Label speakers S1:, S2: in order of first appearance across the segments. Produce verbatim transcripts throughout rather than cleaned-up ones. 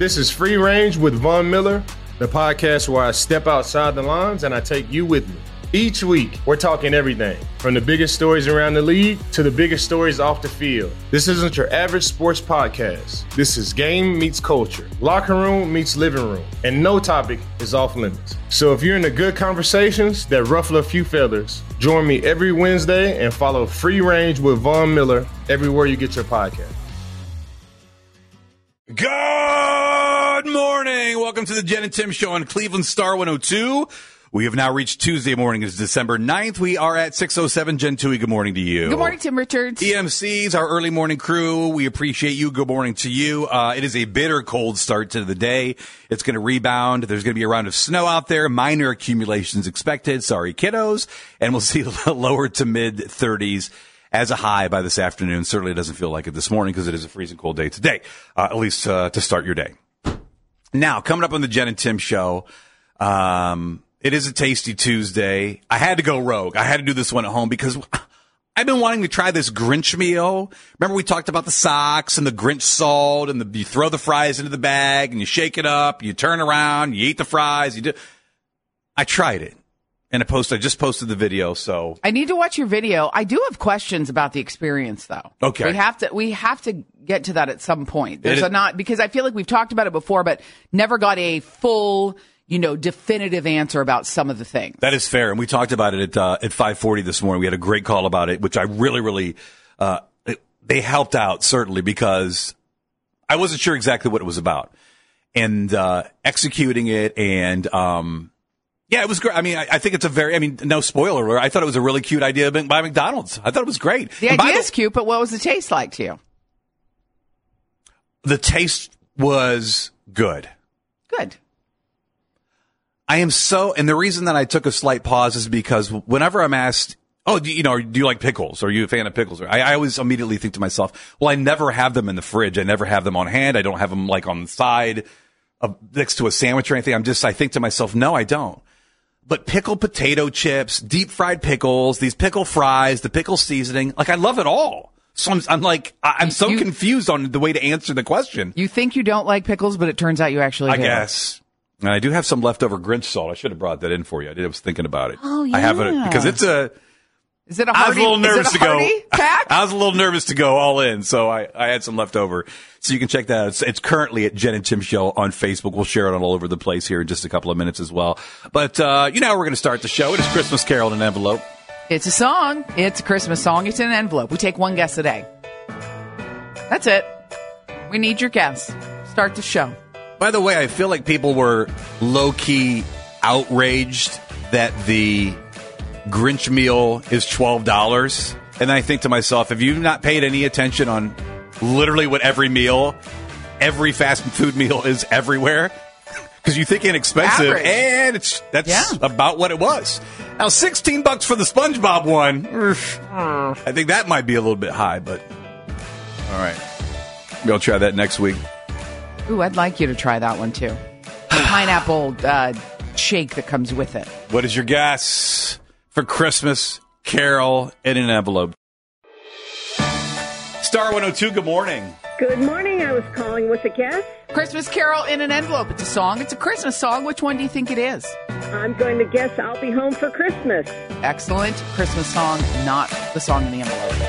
S1: This is Free Range with Von Miller, the podcast where I step outside the lines and I take you with me. Each week, we're talking everything, from the biggest stories around the league to the biggest stories off the field. This isn't your average sports podcast. This is game meets culture, locker room meets living room, and no topic is off limits. So if you're into good conversations that ruffle a few feathers, join me every Wednesday and follow Free Range with Von Miller everywhere you get your podcast.
S2: Good morning. Welcome to the Jen and Tim Show on Cleveland Star one oh two. We have now reached Tuesday morning. It's December ninth. We are at six oh seven. Jen Tui, good morning to you.
S3: Good morning, Tim Richards.
S2: E M Cs, our early morning crew. We appreciate you. Good morning to you. Uh, it is a bitter cold start to the day. It's going to rebound. There's going to be a round of snow out there. Minor accumulations expected. Sorry, kiddos. And we'll see lower to mid thirties as a high by this afternoon. Certainly doesn't feel like it this morning because it is a freezing cold day today, uh, at least uh, to start your day. Now, coming up on the Jen and Tim Show, um... it is a tasty Tuesday. I had to go rogue. I had to do this one at home because I've been wanting to try this Grinch meal. Remember we talked about the socks and the Grinch salt and the, you throw the fries into the bag and you shake it up, you turn around, you eat the fries. You do. I tried it and I posted, I just posted the video. So
S3: I need to watch your video. I do have questions about the experience though.
S2: Okay.
S3: We have to, we have to get to that at some point. There's
S2: It
S3: a
S2: is-
S3: not, because I feel like we've talked about it before, but never got a full, you know, definitive answer about some of the things.
S2: That is fair. And we talked about it at, uh, at five forty this morning. We had a great call about it, which I really, really, uh, it, they helped out certainly because I wasn't sure exactly what it was about and, uh, executing it. And, um, yeah, it was great. I mean, I, I think it's a very, I mean, no spoiler alert. I thought it was a really cute idea by McDonald's. I thought it was great.
S3: The
S2: And by
S3: idea is cute, but what was the taste like to you?
S2: The taste was good.
S3: Good.
S2: I am so, and the reason that I took a slight pause is because whenever I'm asked, oh, do you, you know, do you like pickles? Are you a fan of pickles? I, I always immediately think to myself, well, I never have them in the fridge. I never have them on hand. I don't have them like on the side of, next to a sandwich or anything. I'm just, I think to myself, no, I don't. But pickled potato chips, deep fried pickles, these pickle fries, the pickle seasoning, like I love it all. So I'm, I'm like, I'm so
S3: You-
S2: confused on the way to answer the question.
S3: You think you don't like pickles, but it turns out you actually
S2: I
S3: do.
S2: guess. And I do have some leftover Grinch salt. I should have brought that in for you. I did. I was thinking about it.
S3: Oh,
S2: I have it
S3: yeah.
S2: because it's a.
S3: Is it a
S2: I was
S3: hearty,
S2: a little nervous
S3: is it
S2: to
S3: a
S2: go.
S3: hearty pack?
S2: I was a little nervous to go all in, so I, I had some left over. So you can check that out. It's, it's currently at Jen and Tim Show on Facebook. We'll share it on all over the place here in just a couple of minutes as well. But uh, you know how we're going to start the show. It is Christmas Carol in an envelope.
S3: It's a song. It's a Christmas song. It's in an envelope. We take one guess a day. That's it. We need your guess. Start the show.
S2: By the way, I feel like people were low-key outraged that the Grinch meal is twelve dollars. And I think to myself, have you not paid any attention on literally what every meal, every fast food meal is everywhere? Because you think inexpensive,
S3: Average.
S2: and it's that's
S3: Yeah.
S2: about what it was. Now, sixteen bucks for the SpongeBob one. I think that might be a little bit high, but all right. We'll try that next week.
S3: Ooh, I'd like you to try that one too. The pineapple uh, shake that comes with it.
S2: What is your guess for Christmas Carol in an envelope? Star one oh two, good morning.
S4: Good morning. I was calling with a guess.
S3: Christmas Carol in an envelope. It's a song. It's a Christmas song. Which one do you think it is?
S4: I'm going to guess I'll be home for Christmas.
S3: Excellent Christmas song, not the song in the envelope.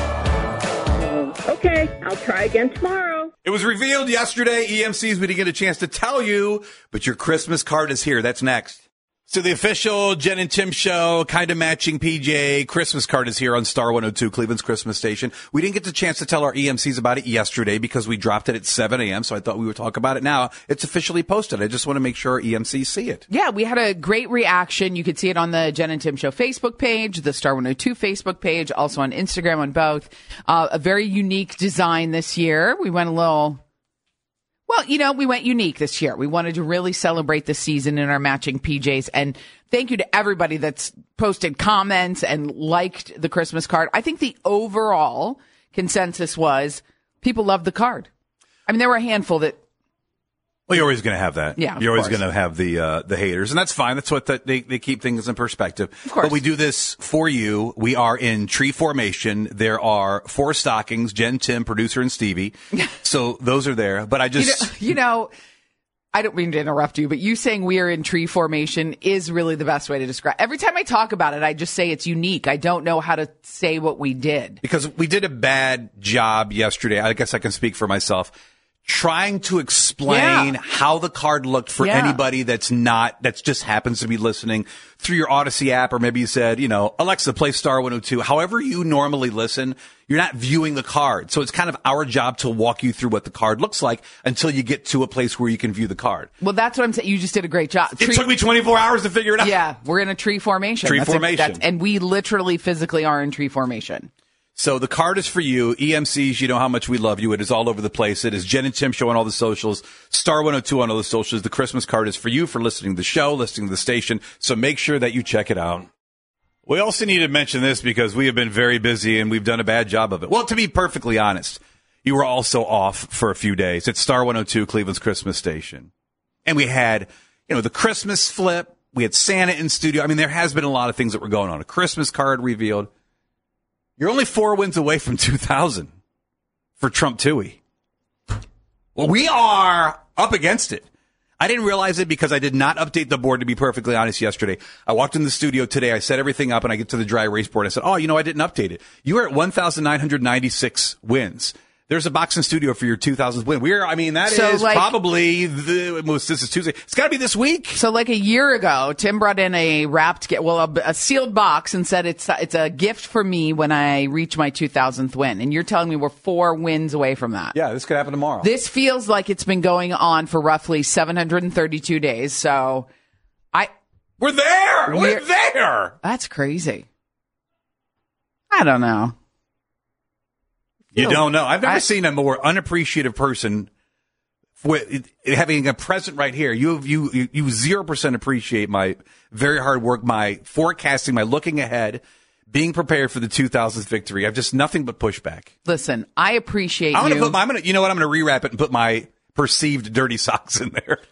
S4: Okay, I'll try again tomorrow.
S2: It was revealed yesterday, E M Cs, we didn't get a chance to tell you, but your Christmas card is here. That's next. So the official Jen and Tim Show, kind of matching P J Christmas card is here on Star one oh two, Cleveland's Christmas station. We didn't get the chance to tell our E M Cs about it yesterday because we dropped it at seven a.m., so I thought we would talk about it now. It's officially posted. I just want to make sure our E M Cs see it.
S3: Yeah, we had a great reaction. You could see it on the Jen and Tim Show Facebook page, the Star one oh two Facebook page, also on Instagram on both. Uh, a very unique design this year. We went a little... Well, you know, we went unique this year. We wanted to really celebrate the season in our matching P Js. And thank you to everybody that's posted comments and liked the Christmas card. I think the overall consensus was people loved the card. I mean, there were a handful that
S2: Well, you're always going to have that.
S3: Yeah, of
S2: you're always
S3: course.
S2: going to have the uh, the haters, and that's fine. That's what the, they they keep things in perspective.
S3: Of course.
S2: But we do this for you. We are in tree formation. There are four stockings: Jen, Tim, producer, and Stevie. So those are there. But I
S3: You
S2: just
S3: know, you know, I don't mean to interrupt you, but you saying we are in tree formation is really the best way to describe. Every time I talk about it, I just say it's unique. I don't know how to say what we did.
S2: because we did a bad job yesterday. I guess I can speak for myself. Trying to explain
S3: Yeah.
S2: how the card looked for
S3: Yeah.
S2: anybody that's not, that just happens to be listening through your Odyssey app, or maybe you said, you know, Alexa, play Star one oh two. However you normally listen, you're not viewing the card. So it's kind of our job to walk you through what the card looks like until you get to a place where you can view the card.
S3: Well, that's what I'm saying. You just did a great job.
S2: It took me twenty-four hours to figure it out.
S3: Yeah, we're in a tree formation.
S2: Tree
S3: That's a-
S2: formation.
S3: that's- and we literally physically are in tree formation.
S2: So the card is for you. E M Cs, you know how much we love you. It is all over the place. It is Jen and Tim Show on all the socials, Star one oh two on all the socials. The Christmas card is for you for listening to the show, listening to the station. So make sure that you check it out. We also need to mention this because we have been very busy and we've done a bad job of it. Well, to be perfectly honest, you were also off for a few days. It's Star one oh two, Cleveland's Christmas station. And we had, you know, the Christmas flip. We had Santa in studio. I mean, there has been a lot of things that were going on. A Christmas card revealed. You're only four wins away from two thousand for Trump Toohey. Well, we are up against it. I didn't realize it because I did not update the board, to be perfectly honest, yesterday. I walked in the studio today. I set everything up, and I get to the dry erase board. I said, oh, you know, I didn't update it. You are at one thousand nine hundred ninety-six wins. There's a box in studio for your two thousandth win. We're, I mean, that
S3: So,
S2: is
S3: like-
S2: probably the, well, this is Tuesday. It's got to be this week.
S3: So, like a year ago, Tim brought in a wrapped, gi- well, a, a sealed box and said it's it's a gift for me when I reach my two thousandth win. And you're telling me we're four wins away from that.
S2: Yeah, this could happen tomorrow.
S3: This feels like it's been going on for roughly seven hundred thirty-two days. So, I
S2: We're there. We're,
S3: We're-
S2: there.
S3: that's crazy. I don't know.
S2: You
S3: Ew.
S2: don't know. I've never
S3: I-
S2: seen a more unappreciative person with having a present right here. You you you- you zero percent appreciate my very hard work, my forecasting, my looking ahead, being prepared for the two thousandth victory. I've just nothing but pushback.
S3: Listen, I appreciate
S2: I'm gonna
S3: you.
S2: put my, I'm gonna you know what I'm gonna rewrap it and put my perceived dirty socks in there.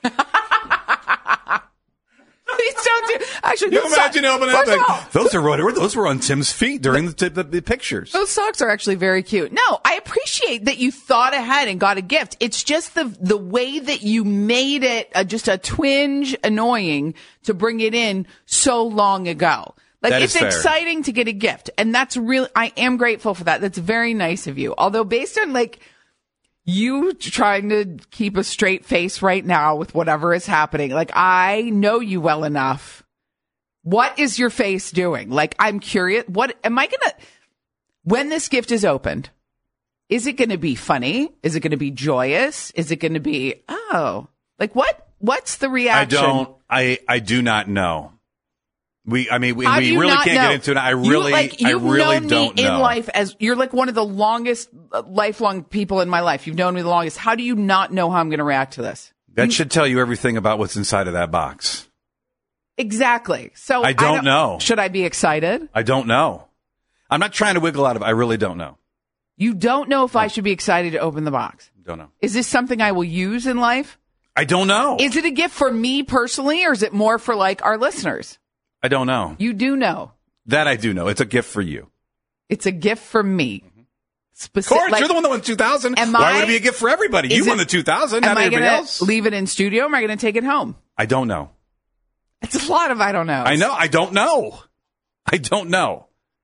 S3: Please don't do. Actually,
S2: You
S3: those
S2: imagine
S3: socks-
S2: opening up
S3: first of
S2: like,
S3: all,
S2: those are what those were on Tim's feet during the, the, the pictures.
S3: Those socks are actually very cute. No, I appreciate that you thought ahead and got a gift. It's just the the way that you made it uh, just a twinge annoying to bring it in so long ago. Like,
S2: That
S3: it's
S2: is fair.
S3: exciting to get a gift, and that's really, I am grateful for that. That's very nice of you. Although based on like you trying to keep a straight face right now with whatever is happening, like I know you well enough. What is your face doing? Like, I'm curious. What am I going to, when this gift is opened, is it going to be funny? Is it going to be joyous? Is it going to be, oh, like what, what's the
S2: I
S3: reaction?
S2: don't. I I do not know. We. I mean, we,
S3: How do
S2: we
S3: you
S2: really
S3: not
S2: can't
S3: know?
S2: get into it. I
S3: You,
S2: really.
S3: like,
S2: I
S3: you've
S2: really
S3: known
S2: don't
S3: me
S2: know.
S3: in life as you're like one of the longest, uh, lifelong people in my life. You've known me the longest. How do you not know how I'm going to react to this?
S2: That should tell you everything about what's inside of that box.
S3: Exactly. So
S2: I don't know.
S3: Should I be excited?
S2: I don't know. I'm not trying to wiggle out of it. I really don't know.
S3: You don't know if I should be excited to open the box.
S2: Don't know.
S3: Is this something I will use in life?
S2: I don't know.
S3: Is it a gift for me personally, or is it more for like our listeners?
S2: I don't know.
S3: You do know.
S2: That I do know. It's a gift for you.
S3: It's a gift for me. Specific,
S2: Of course, you're the one that won two thousand.
S3: am
S2: Why
S3: I-
S2: would it be a gift for everybody? You
S3: is
S2: won
S3: it-
S2: the two thousand,
S3: Am
S2: not
S3: I
S2: everybody
S3: going
S2: else.
S3: to leave it in studio, or am I going to take it home?
S2: I don't know.
S3: It's a lot of I don't know.
S2: I know. I don't know. I don't know.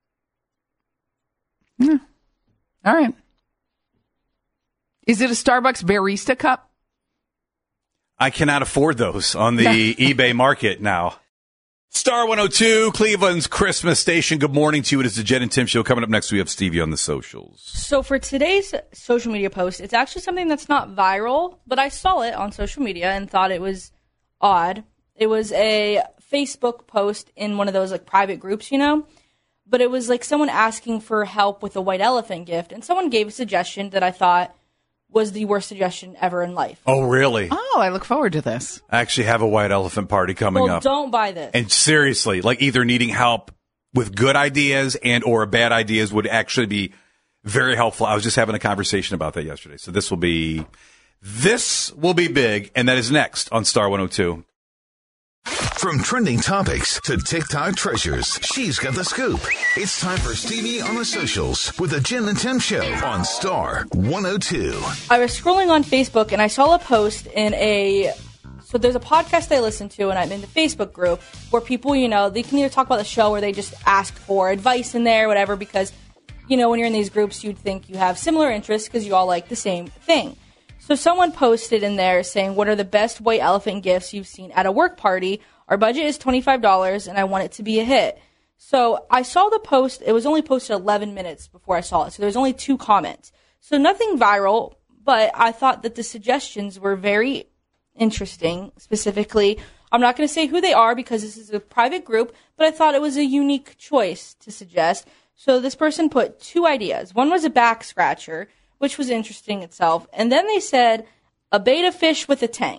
S3: All right. Is it a Starbucks barista cup?
S2: I cannot afford those on the eBay market now. Star one oh two, Cleveland's Christmas station. Good morning to you. It is the Jen and Tim Show. Coming up next, we have Stevie on the socials.
S5: So for today's social media post, it's actually something that's not viral, but I saw it on social media and thought it was odd. It was a Facebook post in one of those like private groups, you know, but it was like someone asking for help with a white elephant gift, and someone gave a suggestion that I thought was the worst suggestion ever in life.
S2: Oh, really?
S3: Oh, I look forward to this.
S2: I actually have a white elephant party coming
S5: Well,
S2: up.
S5: don't buy this.
S2: And seriously, like either needing help with good ideas and or bad ideas would actually be very helpful. I was just having a conversation about that yesterday. So this will be This will be big, and that is next on Star one oh two.
S6: From trending topics to TikTok treasures, she's got the scoop. It's time for Stevie on the socials with the Jen and Tim Show on Star one oh two.
S5: I was scrolling on Facebook and I saw a post in a... So there's a podcast I listen to, and I'm in the Facebook group where people, you know, they can either talk about the show or they just ask for advice in there, whatever, because, you know, when you're in these groups, you'd think you have similar interests because you all like the same thing. So someone posted in there saying, what are the best white elephant gifts you've seen at a work party? Our budget is twenty-five dollars, and I want it to be a hit. So I saw the post. It was only posted eleven minutes before I saw it, so there's only two comments. So nothing viral, but I thought that the suggestions were very interesting. Specifically, I'm not going to say who they are because this is a private group, but I thought it was a unique choice to suggest. So this person put two ideas. One was a back scratcher, which was interesting itself. And then they said a betta fish with a tank.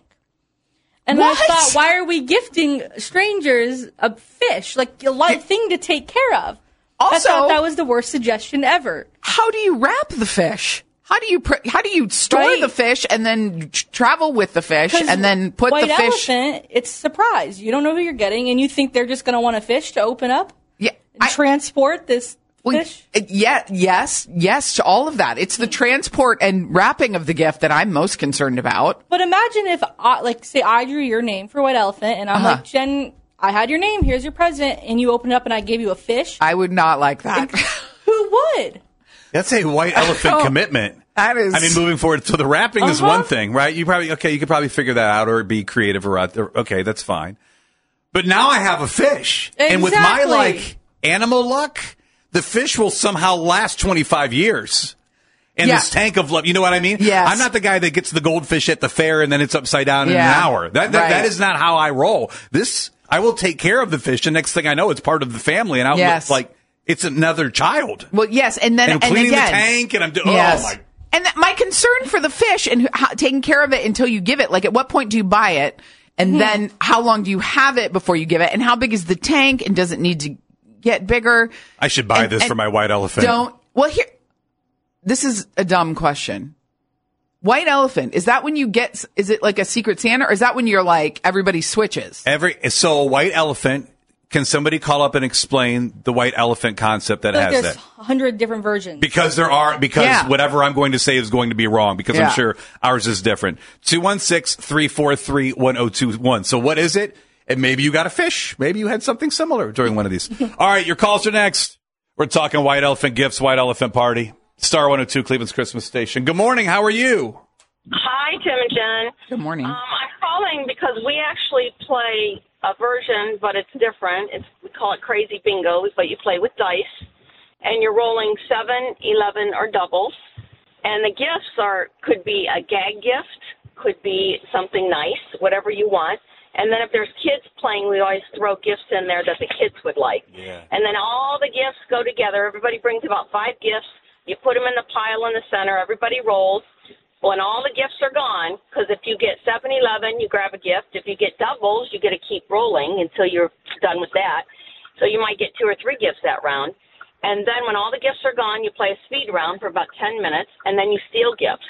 S5: And
S3: What?
S5: I thought, why are we gifting strangers a fish? Like a light thing to take care of. I
S3: Also-
S5: thought that was the worst suggestion ever.
S3: How do you wrap the fish? How do you pr- how do you store
S5: Right.
S3: the fish and then tr- travel with the fish
S5: 'Cause
S3: and then put
S5: white
S3: the fish?
S5: elephant, it's a surprise. You don't know who you're getting, and you think they're just going to want a fish to open up
S3: Yeah,
S5: and
S3: I-
S5: transport this
S3: well,
S5: fish.
S3: uh, yeah, yes, yes to all of that. It's the transport and wrapping of the gift that I'm most concerned about.
S5: But imagine if, I, like, say I drew your name for white elephant, and I'm
S3: Uh-huh.
S5: like, Jen, I had your name. Here's your present, and you open it up, and I gave you a fish.
S3: I would not like that.
S5: Who would?
S2: That's a white elephant
S3: Oh,
S2: commitment.
S3: that is-
S2: I mean, moving forward, so the wrapping is
S5: Uh-huh.
S2: one thing, right? You probably, okay, you could probably figure that out or be creative or, or okay, that's fine. But now I have a fish. And with my,
S5: Exactly.
S2: like, animal luck, the fish will somehow last twenty-five years. In
S3: Yeah.
S2: this tank of love, you know what I mean?
S3: Yes.
S2: I'm not the guy that gets the goldfish at the fair and then it's upside down in
S3: Yeah.
S2: an hour. That, that,
S3: Right.
S2: that is not how I roll. This, I will take care of the fish. And next thing I know, it's part of the family. And I'll
S3: Yes.
S2: look like it's another child.
S3: Well, yes, and then
S2: And
S3: and,
S2: cleaning the
S3: again,
S2: tank, and I'm doing- oh,
S3: yes.
S2: my-
S3: And th- my concern for the fish and how, taking care of it until you give it. Like, at what point do you buy it, and then how long do you have it before you give it, and how big is the tank, and does it need to get bigger?
S2: I should buy
S3: And-
S2: this
S3: and
S2: for my white elephant.
S3: Don't. Well, here. This is a dumb question. White elephant, is that when you get? Is it like a Secret Santa, or is that when you're like everybody switches?
S2: Every so a white elephant. Can somebody call up and explain the white elephant concept that
S5: I feel like
S2: has
S5: there's
S2: that?
S5: a hundred different versions.
S2: Because there are, because
S3: Yeah.
S2: whatever I'm going to say is going to be wrong, because
S3: Yeah.
S2: I'm sure ours is different. two one six, three four three, one oh two one. So what is it? And maybe you got a fish. Maybe you had something similar during one of these. All right, your calls are next. We're talking white elephant gifts, white elephant party. Star one oh two, Cleveland's Christmas station. Good morning. How are you?
S4: Hi, Tim and Jen.
S3: Good morning.
S4: Um, I'm calling because we actually play a version, but it's different. It's we call it Crazy Bingo, but you play with dice, and you're rolling seven, eleven, or doubles. And the gifts are could be a gag gift, could be something nice, whatever you want. And then if there's kids playing, we always throw gifts in there that the kids would like.
S2: Yeah.
S4: And then all the gifts go together. Everybody brings about five gifts. You put them in the pile in the center. Everybody rolls. When all the gifts are gone, because if you get seven eleven, you grab a gift. If you get doubles, you get to keep rolling until you're done with that. So you might get two or three gifts that round. And then when all the gifts are gone, you play a speed round for about ten minutes, and then you steal gifts.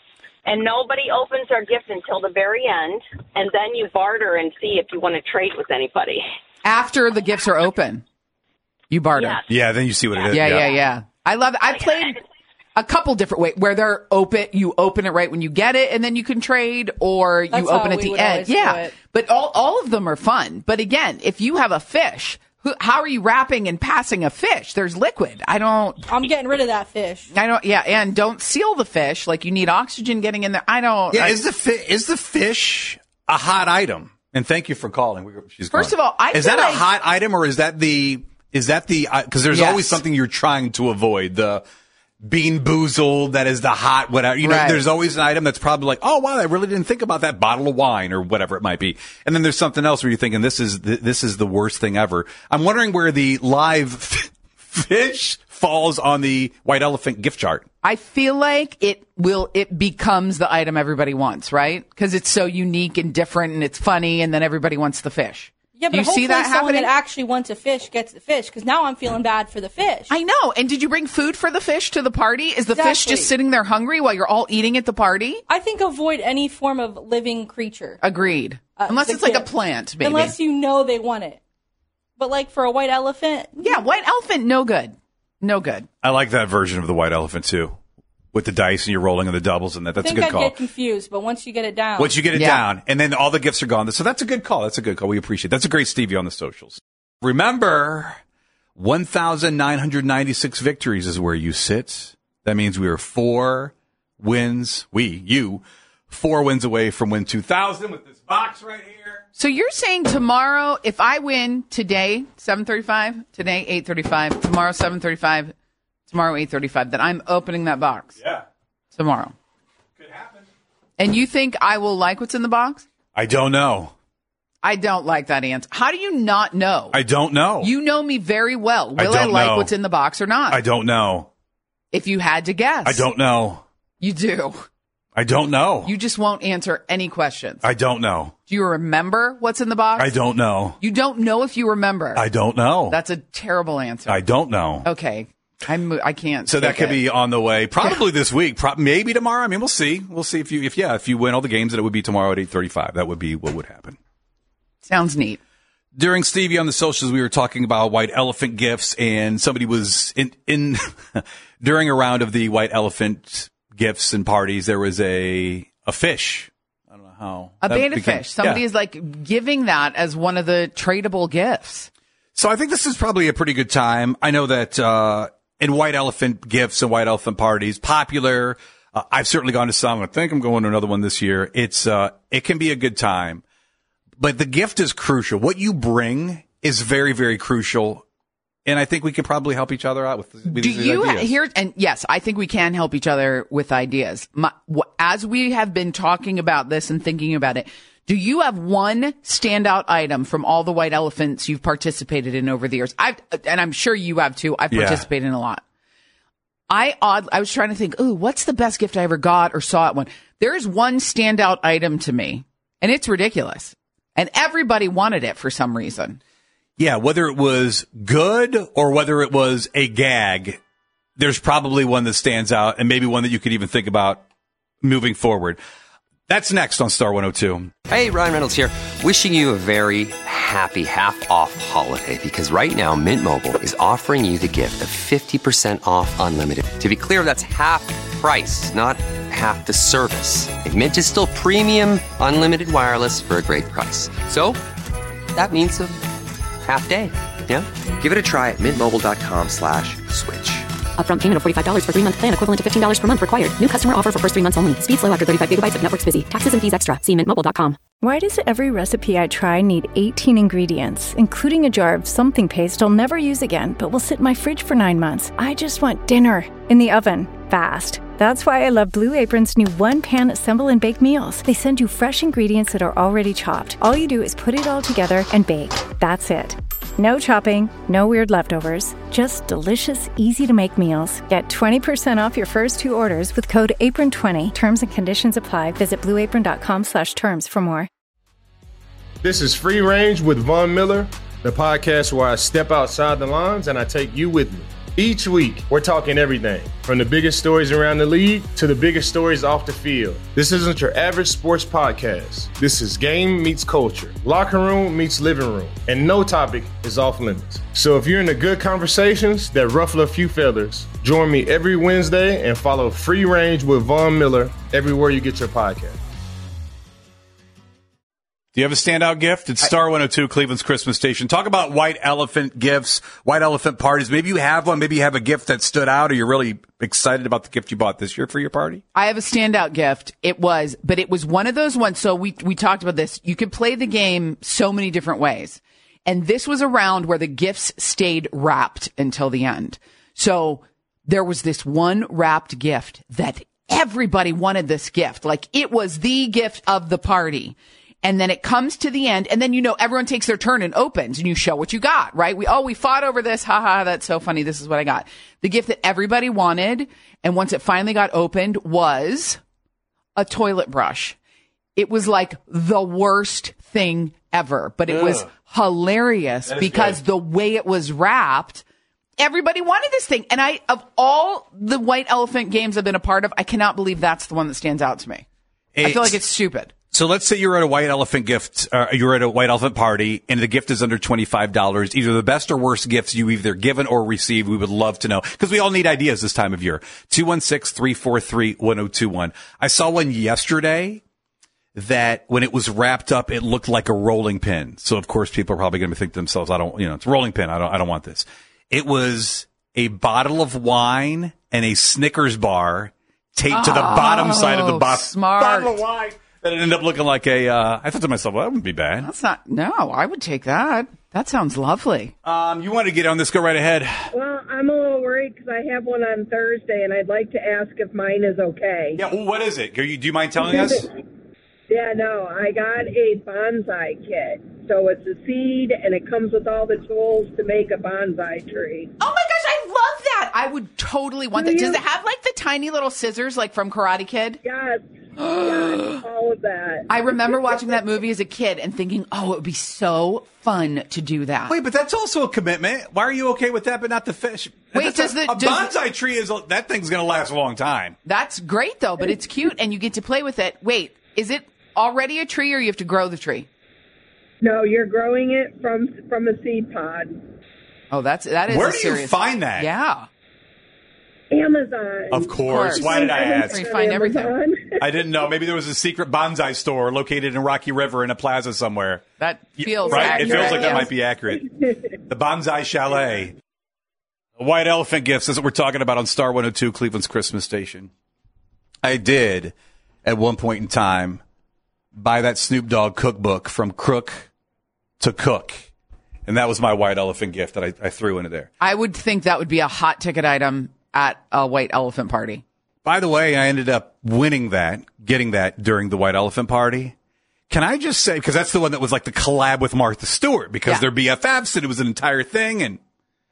S4: And nobody opens their gift until the very end, and then you barter and see if you want to trade with anybody.
S3: After the gifts are open, you barter.
S4: Yes.
S2: Yeah, then you see what it is.
S3: Yeah, yeah, yeah. I love it. I played a couple different ways where they're open. You open it right when you get it, and then you can trade, or you
S5: That's
S3: open
S5: how
S3: at
S5: we
S3: the
S5: would
S3: end.
S5: always do
S3: Yeah,
S5: it.
S3: but all all of them are fun. But again, if you have a fish, who, how are you wrapping and passing a fish? There's liquid. I don't.
S5: I'm getting rid of that fish.
S3: I don't. Yeah, and don't seal the fish. Like, you need oxygen getting in there. I don't.
S2: Yeah,
S3: I-
S2: is the fi- is the fish a hot item? And thank you for calling. We- She's
S3: First
S2: calling.
S3: of all, I
S2: is
S3: feel
S2: that
S3: like-
S2: a hot item, or is that the is that the because there's
S3: Yes.
S2: always something you're trying to avoid, the Bean Boozled, that is the hot whatever. You know,
S3: Right.
S2: there's always an item that's probably like, oh wow, I really didn't think about that bottle of wine or whatever it might be. And then there's something else where you're thinking this is th- this is the worst thing ever. I'm wondering where the live fish falls on the white elephant gift chart.
S3: I feel like it will, it becomes the item everybody wants, right? Because it's so unique and different and it's funny, and then everybody wants the fish.
S5: Yeah, but
S3: Do you
S5: hopefully
S3: see that
S5: someone
S3: happening?
S5: that actually wants a fish gets the fish, because now I'm feeling bad for the fish.
S3: I know. And did you bring food for the fish to the party? Is the fish
S5: Exactly.
S3: just sitting there hungry while you're all eating at the party?
S5: I think avoid any form of living creature.
S3: Agreed.
S5: Uh,
S3: Unless
S5: the
S3: it's like a
S5: gift.
S3: plant, maybe.
S5: Unless you know they want it. But like for a white elephant,
S3: yeah, white elephant, no good. No good.
S2: I like that version of the white elephant too, with the dice and you're rolling on the doubles and that.
S5: I
S2: That's a
S5: think
S2: good
S5: I'd
S2: call.
S5: get confused, but once you get it down.
S2: Once you get it
S3: Yeah.
S2: down, and then all the gifts are gone. So that's a good call. That's a good call. We appreciate it. That's a great Stevie on the socials. Remember, one thousand nine hundred ninety-six victories is where you sit. That means we are four wins, we, you, four wins away from win two thousand with this box right here.
S3: So you're saying tomorrow, if I win today, seven thirty-five, today, eight thirty-five, tomorrow, seven thirty-five, tomorrow, eight thirty-five, that I'm opening that box
S2: Yeah,
S3: tomorrow.
S2: could happen.
S3: And you think I will like what's in the box?
S2: I don't know.
S3: I don't like that answer. How do you not know?
S2: I don't know.
S3: You know me very well. Will I,
S2: don't
S3: like
S2: know.
S3: what's in the box or not?
S2: I don't know.
S3: If you had to guess.
S2: I don't know.
S3: You do.
S2: I don't know.
S3: You just won't answer any questions.
S2: I don't know.
S3: Do you remember what's in the box?
S2: I don't know.
S3: You don't know if you remember.
S2: I don't know.
S3: That's a terrible answer.
S2: I don't know.
S3: Okay. I'm, I can't.
S2: So that
S3: take
S2: could
S3: it.
S2: be on the way, probably this week, pro- maybe tomorrow. I mean, we'll see. We'll see if you, if yeah, if you win all the games, then it would be tomorrow at eight thirty-five. That would be what would happen.
S3: Sounds neat.
S2: During Stevie on the socials, we were talking about white elephant gifts, and somebody was in in during a round of the white elephant gifts and parties. There was a a fish. I don't know how
S3: A
S2: that
S3: beta
S2: became-
S3: fish. Somebody
S2: yeah.
S3: is like giving that as one of the tradable gifts.
S2: So I think this is probably a pretty good time. I know that uh in white elephant gifts and white elephant parties, popular. Uh, I've certainly gone to some. I think I'm going to another one this year. It's uh it can be a good time, but the gift is crucial. What you bring is very, very crucial, and I think we can probably help each other out with, with
S3: Do
S2: these
S3: you
S2: ideas.
S3: here? And yes, I think we can help each other with ideas. My, wh- as we have been talking about this and thinking about it, do you have one standout item from all the white elephants you've participated in over the years? I've, and I'm sure you have too. I've
S2: Yeah.
S3: participated in a lot. I odd. I was trying to think. Ooh, what's the best gift I ever got or saw at one? There is one standout item to me, and it's ridiculous. And everybody wanted it for some reason.
S2: Yeah, whether it was good or whether it was a gag, there's probably one that stands out, and maybe one that you could even think about moving forward. That's next on Star one oh two.
S7: Hey, Ryan Reynolds here. Wishing you a very happy half-off holiday, because right now Mint Mobile is offering you the gift of fifty percent off unlimited. To be clear, that's half price, not half the service. And Mint is still premium unlimited wireless for a great price. So that means a half day. Yeah? Give it a try at mintmobile.com slash switch.
S8: Upfront payment of forty-five dollars for three-month plan equivalent to fifteen dollars per month required. New customer offer for first three months only. Speed slow after thirty-five gigabytes if network's busy. Taxes and fees extra. See mint mobile dot com.
S9: Why does every recipe I try need eighteen ingredients, including a jar of something paste I'll never use again, but will sit in my fridge for nine months? I just want dinner in the oven, fast. That's why I love Blue Apron's new one-pan assemble and bake meals. They send you fresh ingredients that are already chopped. All you do is put it all together and bake. That's it. No chopping, no weird leftovers, just delicious, easy-to-make meals. Get twenty percent off your first two orders with code apron twenty. Terms and conditions apply. Visit blueapron.com slash terms for more.
S1: This is Free Range with Von Miller, the podcast where I step outside the lines and I take you with me. Each week, we're talking everything from the biggest stories around the league to the biggest stories off the field. This isn't your average sports podcast. This is game meets culture, locker room meets living room, and no topic is off limits. So if you're into good conversations that ruffle a few feathers, join me every Wednesday and follow Free Range with Von Miller everywhere you get your podcast.
S2: Do you have a standout gift? It's Star one oh two, Cleveland's Christmas station. Talk about white elephant gifts, white elephant parties. Maybe you have one. Maybe you have a gift that stood out, or you're really excited about the gift you bought this year for your party.
S3: I have a standout gift. It was, but it was one of those ones. So we, we talked about this. You could play the game so many different ways. And this was a round where the gifts stayed wrapped until the end. So there was this one wrapped gift that everybody wanted this gift. Like it was the gift of the party. And then it comes to the end, and then, you know, everyone takes their turn and opens, and you show what you got, right? We, oh, we fought over this. Ha ha, that's so funny. This is what I got. The gift that everybody wanted, and once it finally got opened, was a toilet brush. It was like the worst thing ever, but it
S2: Ugh.
S3: was hilarious because
S2: good.
S3: the way it was wrapped, everybody wanted this thing. And I, of all the white elephant games I've been a part of, I cannot believe that's the one that stands out to me. I feel like it's stupid.
S2: So let's say you're at a white elephant gift, uh, you're at a white elephant party, and the gift is under twenty-five dollars. Either the best or worst gifts you either given or received. We would love to know because we all need ideas this time of year. two one six, three four three, one zero two one. I saw one yesterday that when it was wrapped up, it looked like a rolling pin. So of course, people are probably going to think to themselves, "I don't, you know, it's a rolling pin. I don't, I don't want this." It was a bottle of wine and a Snickers bar taped
S3: oh,
S2: to the bottom side of the bo-
S3: smart.
S2: bottle of wine. That it ended up looking like a, uh, I thought to myself, well, that wouldn't be bad.
S3: That's not, no, I would take that. That sounds lovely.
S2: Um, you want to get on this? Go right ahead.
S10: Well, I'm a little worried because I have one on Thursday, and I'd like to ask if mine is okay.
S2: Yeah, well, what is it? Do you, do you mind telling us?
S10: Yeah, no, I got a bonsai kit. So it's a seed, and it comes with all the tools to make a bonsai tree.
S3: Oh my gosh, I love that. I would totally want that. Does it have like the tiny little scissors like from Karate Kid?
S10: Yes. Yes, all of that.
S3: I remember watching that movie as a kid and thinking, oh, it would be so fun to do that.
S2: Wait, but that's also a commitment. Why are you okay with that, but not the fish?
S3: Wait,
S2: That's
S3: does
S2: a,
S3: the-
S2: a
S3: does
S2: bonsai tree is a, that thing's going to last a long time.
S3: That's great though, but it's cute and you get to play with it. Wait, is it already a tree or you have to grow the tree?
S10: No, you're growing it from from a seed pod.
S3: Oh, that's that is.
S2: Where
S3: a
S2: do you
S3: serious,
S2: find that?
S3: Yeah,
S10: Amazon.
S2: Of course.
S3: course.
S2: Why did I ask?
S3: You find everything.
S2: I didn't know. Maybe there was a secret bonsai store located in Rocky River in a plaza somewhere.
S3: That feels
S2: right.
S3: accurate,
S2: It feels like that
S3: yes.
S2: might be accurate. The Bonsai Chalet. White elephant gifts. That's what we're talking about on Star one oh two, Cleveland's Christmas station. I did, at one point in time, buy that Snoop Dogg cookbook from crook to cook. And that was my white elephant gift that I, I threw into there.
S3: I would think that would be a hot ticket item at a white elephant party.
S2: By the way, I ended up winning that, getting that during the white elephant party. Can I just say, because that's the one that was like the collab with Martha Stewart, because
S3: Yeah.
S2: they're B F Fs and it was an entire thing. And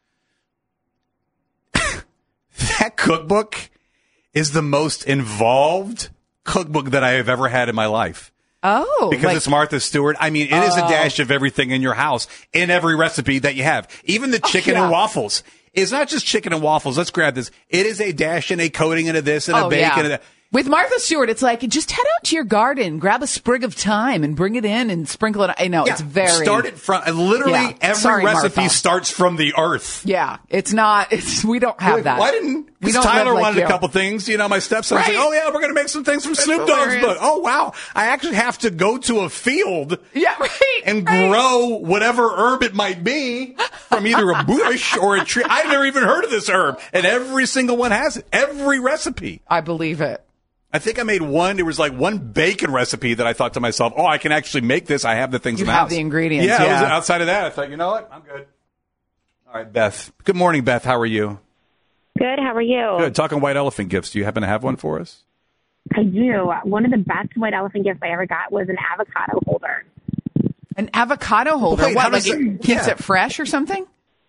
S2: that cookbook is the most involved cookbook that I have ever had in my life.
S3: Oh,
S2: Because
S3: like,
S2: it's Martha Stewart. I mean, it is a
S3: Oh.
S2: dash of everything in your house, in every recipe that you have. Even the chicken
S3: yeah.
S2: and waffles. It's not just chicken and waffles. Let's grab this. It is a dash and a coating and a this and a
S3: oh,
S2: bacon
S3: yeah.
S2: and a...
S3: With Martha Stewart, it's like, just head out to your garden, grab a sprig of thyme and bring it in and sprinkle it. I know,
S2: Yeah,
S3: it's very...
S2: Start it from... Literally,
S3: Yeah.
S2: every
S3: Sorry,
S2: recipe
S3: Martha.
S2: starts from the earth.
S3: Yeah, it's not, it's, we don't have
S2: Like,
S3: that.
S2: Why didn't...
S3: We
S2: Because
S3: don't
S2: Tyler
S3: live like
S2: wanted
S3: you.
S2: a couple things. You know, my stepson was
S3: Right.
S2: like, oh, yeah, we're going to make some things from Snoop Dogg's
S3: hilarious.
S2: book. Oh, wow. I actually have to go to a field
S3: Yeah, right.
S2: and
S3: right.
S2: grow whatever herb it might be from either a bush or a tree. I've never even heard of this herb. And every single one has it. Every recipe.
S3: I believe it.
S2: I think I made one. There was like one bacon recipe that I thought to myself, oh, I can actually make this. I have the things
S3: You
S2: in the
S3: have
S2: house.
S3: the ingredients,
S2: Yeah, it was
S3: yeah.
S2: outside of that. I thought, you know what? I'm good. All right, Beth. Good morning, Beth. How are you?
S11: Good. How are you?
S2: Good. Talking white elephant gifts. Do you happen to have one for us?
S11: I do. One of the best white elephant gifts I ever got was an avocado holder.
S3: An avocado holder.
S2: Wait, how
S3: what, like
S2: does
S3: it
S2: that-
S3: keeps
S2: yeah.
S3: it fresh or something?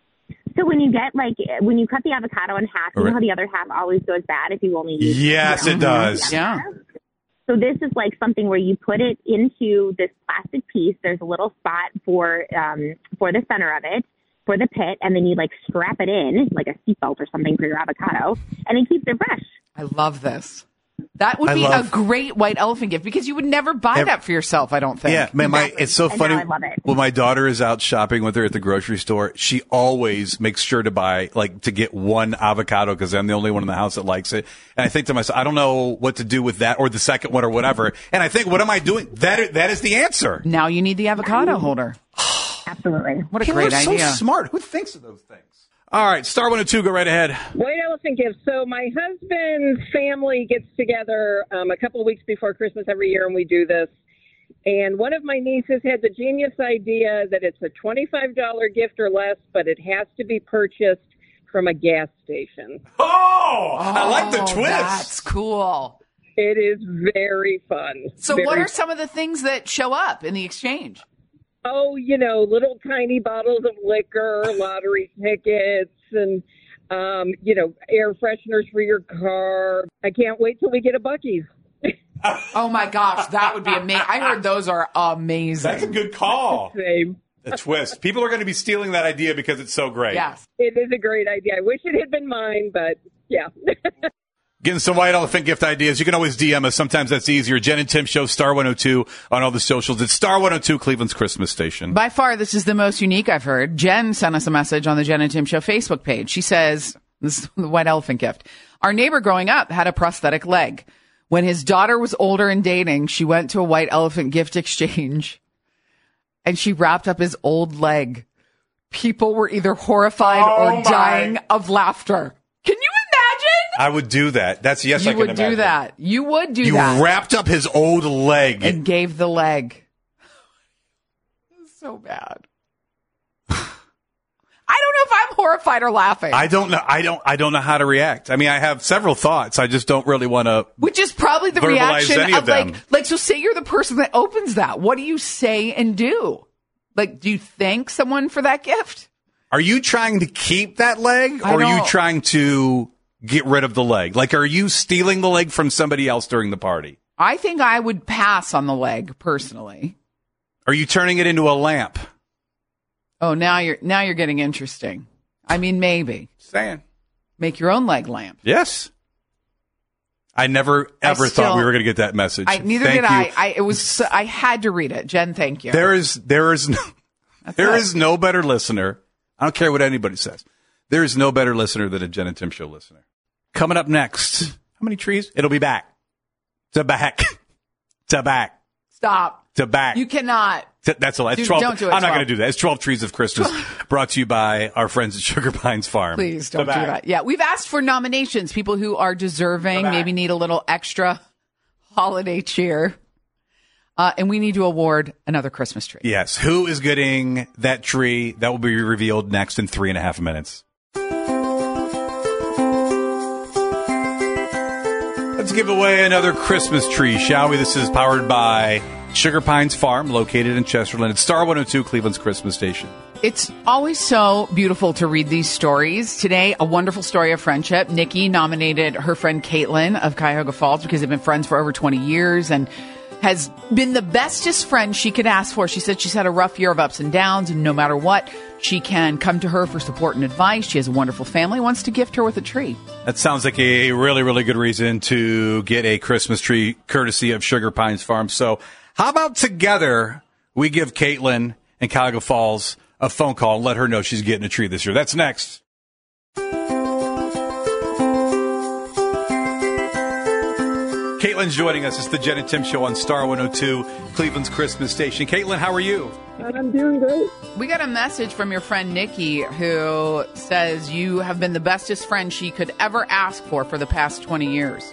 S11: So when you get like when you cut the avocado in half, you
S2: All
S11: know
S2: right.
S11: how the other half always goes bad if you only use
S2: Yes,
S11: you know,
S2: it does.
S3: Yeah.
S11: So this is like something where you put it into this plastic piece. There's a little spot for um, for the center of it, for the pit, and then you like strap it in like a seatbelt or something for your avocado, and it keeps it fresh.
S3: I love this. That would
S2: I
S3: be
S2: love-
S3: a great white elephant gift because you would never buy
S2: Ev-
S3: that for yourself, I don't think.
S2: Yeah, man, my it's so
S11: And
S2: funny.
S11: now I love it.
S2: When my daughter is out shopping with her at the grocery store, she always makes sure to buy like to get one avocado because I'm the only one in the house that likes it. And I think to myself, I don't know what to do with that or the second one or whatever. And I think, what am I doing? That that is the answer.
S3: Now you need the avocado holder.
S11: Absolutely.
S3: What a
S2: People
S3: great
S2: are so
S3: idea.
S2: smart. Who thinks of those things? All right, Star one oh two, go right ahead.
S10: White elephant gifts. So my husband's family gets together um, a couple of weeks before Christmas every year, and we do this. And one of my nieces had the genius idea that it's a twenty-five dollars gift or less, but it has to be purchased from a gas station.
S2: Oh, I like the
S3: Oh,
S2: twist.
S3: That's cool.
S10: It is very fun.
S3: So
S10: Very
S3: what are some of the things that show up in the exchange?
S10: Oh, you know, little tiny bottles of liquor, lottery tickets, and, um, you know, air fresheners for your car. I can't wait till we get a Buc-ee's.
S3: Oh my gosh, that would be amazing. I heard those are amazing.
S2: That's a good call.
S10: Same.
S2: A twist. People are going to be stealing that idea because it's so great.
S3: Yes.
S10: It is a great idea. I wish it had been mine, but yeah.
S2: Getting some white elephant gift ideas. You can always D M us. Sometimes that's easier. Jen and Tim Show, Star one oh two on all the socials. It's Star one oh two, Cleveland's Christmas station.
S3: By far, this is the most unique I've heard. Jen sent us a message on the Jen and Tim Show Facebook page. She says, this is the white elephant gift. Our neighbor growing up had a prosthetic leg. When his daughter was older and dating, she went to a white elephant gift exchange and she wrapped up his old leg. People were either horrified
S2: Oh,
S3: or
S2: my.
S3: dying of laughter. Can you imagine?
S2: I would do that. That's yes,
S3: you
S2: I can
S3: would
S2: imagine.
S3: do that. You would do
S2: You
S3: that.
S2: wrapped up his old leg.
S3: And gave the leg. So bad. I don't know if I'm horrified or laughing.
S2: I don't know. I don't. I don't know how to react. I mean, I have several thoughts. I just don't really want to.
S3: Which is probably the
S2: verbalize
S3: reaction
S2: any
S3: of,
S2: of them.
S3: like, like, so say you're the person that opens that. What do you say and do? Like, do you thank someone for that gift?
S2: Are you trying to keep that leg,
S3: I
S2: or are you
S3: don't-
S2: trying to get rid of the leg? Like, are you stealing the leg from somebody else during the party?
S3: I think I would pass on the leg personally.
S2: Are you turning it into a lamp?
S3: Oh, now you're now you're getting interesting. I mean, maybe
S2: Saying.
S3: make your own leg lamp.
S2: Yes. I never ever
S3: I still-
S2: thought we were going to get that message.
S3: I neither
S2: Thank
S3: did
S2: you.
S3: I. I it was so- I had to read it. Jen, thank you.
S2: There is there is no,
S3: That's
S2: there
S3: it.
S2: is no better listener. I don't care what anybody says. There is no better listener than a Jen and Tim Show listener. Coming up next, how many trees? It'll be back. To back. To back.
S3: Stop.
S2: To back.
S3: You cannot.
S2: T- That's a lot. It's
S3: Dude,
S2: twelve.
S3: don't do it,
S2: I'm not
S3: twelve.
S2: going to do that. It's twelve Trees of Christmas, brought to you by our friends at Sugar Pines Farm.
S3: Please
S2: To
S3: don't do
S2: back.
S3: that. Yeah, we've asked for nominations. People who are deserving,
S2: back.
S3: maybe need a little extra holiday cheer. Uh, and we need to award another Christmas tree.
S2: Yes. Who is getting that tree? That will be revealed next in three and a half minutes. Let's give away another Christmas tree, shall we? This is powered by Sugar Pines Farm, located in Chesterland. It's Star one oh two, Cleveland's Christmas station.
S3: It's always so beautiful to read these stories. Today, a wonderful story of friendship. Nikki nominated her friend Caitlin of Cuyahoga Falls because they've been friends for over twenty years and has been the bestest friend she could ask for. She said she's had a rough year of ups and downs, and no matter what, she can come to her for support and advice. She has a wonderful family, wants to gift her with a tree.
S2: That sounds like a really, really good reason to get a Christmas tree courtesy of Sugar Pines Farm. So how about together we give Caitlin and Cuyahoga Falls a phone call and let her know she's getting a tree this year. That's next. Caitlin's joining us. It's the Jen and Tim Show on Star one oh two, Cleveland's Christmas station. Caitlin, how are you?
S10: I'm doing great.
S3: We got a message from your friend Nikki who says you have been the bestest friend she could ever ask for for the past twenty years.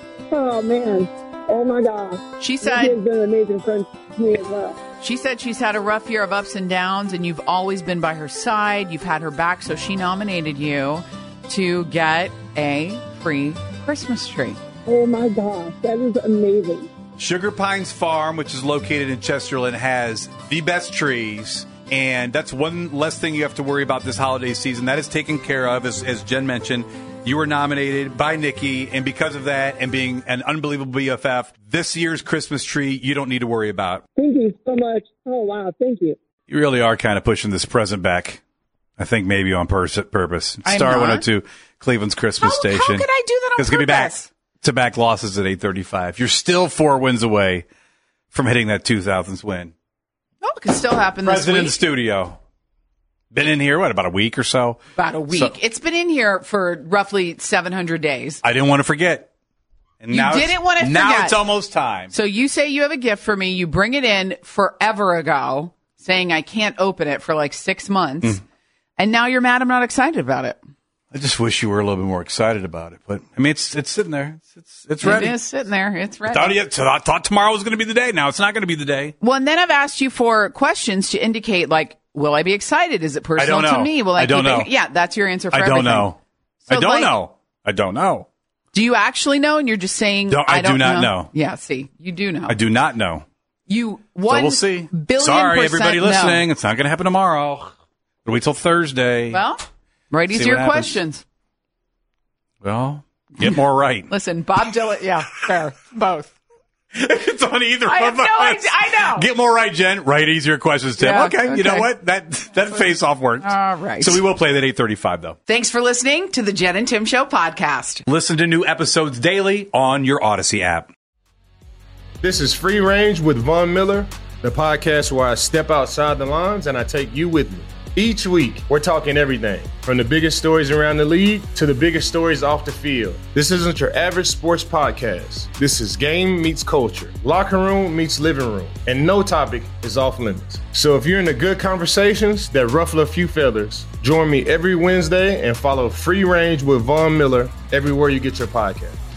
S10: Oh, man. Oh, my gosh.
S3: She
S10: He
S3: said
S10: has been an amazing friend to me as well.
S3: she said she's had a rough year of ups and downs, and you've always been by her side. You've had her back, so she nominated you to get a free Christmas tree.
S10: Oh, my gosh. That is amazing.
S2: Sugar Pines Farm, which is located in Chesterland, has the best trees. And that's one less thing you have to worry about this holiday season. That is taken care of. As, as Jen mentioned, you were nominated by Nikki. And because of that and being an unbelievable B F F, this year's Christmas tree, you don't need to worry about.
S10: Thank you so much. Oh, wow. Thank you.
S2: You really are kind of pushing this present back. I think maybe on pers- purpose.
S3: I'm
S2: Star
S3: not.
S2: one oh two, Cleveland's Christmas
S3: How,
S2: station.
S3: how could I do that on
S2: It's going to be back
S3: purpose?
S2: to back losses at eight thirty-five. You're still four wins away from hitting that two thousands win.
S3: Oh, it could still happen this
S2: President in the
S3: week.
S2: studio. Been in here, what, about a week or so?
S3: About a week.
S2: So-
S3: It's been in here for roughly seven hundred days.
S2: I didn't want to forget. And
S3: You
S2: now it's-
S3: didn't want to
S2: Now
S3: forget.
S2: it's almost time.
S3: So you say you have a gift for me. You bring it in forever ago, saying I can't open it for like six months.
S2: Mm.
S3: And now you're mad I'm not excited about it.
S2: I just wish you were a little bit more excited about it. But, I mean, it's it's sitting there. It's it's, it's ready.
S3: It is sitting there. It's ready.
S2: Thought, you- I thought tomorrow was going to be the day. Now it's not going to be the day.
S3: Well, and then I've asked you for questions to indicate, like, will I be excited? Is it personal
S2: I don't know.
S3: to me? Will I,
S2: I don't
S3: keep
S2: know.
S3: it? Yeah, that's your answer for
S2: I
S3: everything.
S2: don't know.
S3: So,
S2: I don't
S3: like,
S2: know. I don't know.
S3: Do you actually know? And you're just saying,
S2: Don't- I
S3: I don't
S2: do not
S3: know.
S2: know.
S3: Yeah, see, you do know.
S2: I do not know.
S3: You one
S2: so we'll see.
S3: billion
S2: Sorry,
S3: percent
S2: everybody
S3: know.
S2: listening. It's not going to happen tomorrow. We'll wait till Thursday.
S3: Well, right, these
S2: See
S3: are
S2: what
S3: your
S2: happens.
S3: questions.
S2: Well, get more right.
S3: Listen, Bob Dylan. Yeah, fair. Both.
S2: It's on either
S3: I
S2: of
S3: have no
S2: us.
S3: idea. I know.
S2: Get more right, Jen. Write easier questions, Tim.
S3: Yeah,
S2: okay, you
S3: okay.
S2: know what? That that face-off worked.
S3: All right.
S2: So we will play that eight thirty-five, though.
S3: Thanks for listening to the Jen and Tim Show podcast.
S2: Listen to new episodes daily on your Odyssey app.
S1: This is Free Range with Von Miller, the podcast where I step outside the lines and I take you with me. Each week, we're talking everything from the biggest stories around the league to the biggest stories off the field. This isn't your average sports podcast. This is game meets culture, locker room meets living room, and no topic is off limits. So if you're into good conversations that ruffle a few feathers, join me every Wednesday and follow Free Range with Von Miller everywhere you get your podcast.